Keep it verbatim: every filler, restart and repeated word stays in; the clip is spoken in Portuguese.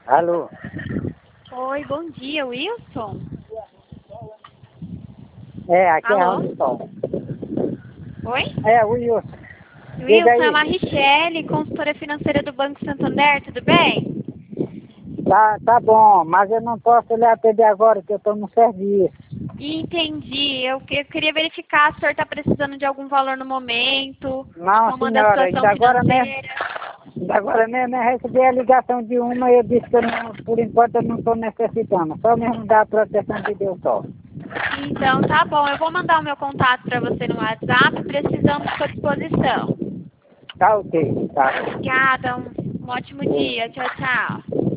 Alô? Oi, bom dia, Wilson. É, aqui é Alô? Wilson. Oi? É, o Wilson. Diga Wilson, é aí. a Richelle, consultora financeira do Banco Santander, tudo bem? Tá, tá bom, mas eu não posso lhe atender agora, porque eu estou no serviço. Entendi. Eu, que- eu queria verificar se o senhor está precisando de algum valor no momento, Não, como anda a senhora, situação ainda agora mesmo, financeira. ainda agora mesmo eu recebi a ligação de uma e eu disse que eu não, por enquanto eu não estou necessitando. Só mesmo da proteção de Deus só. Então, tá bom. Eu vou mandar o meu contato para você no WhatsApp, precisando de sua disposição. Tá ok, tá. Obrigada, um, um ótimo dia. Tchau, tchau.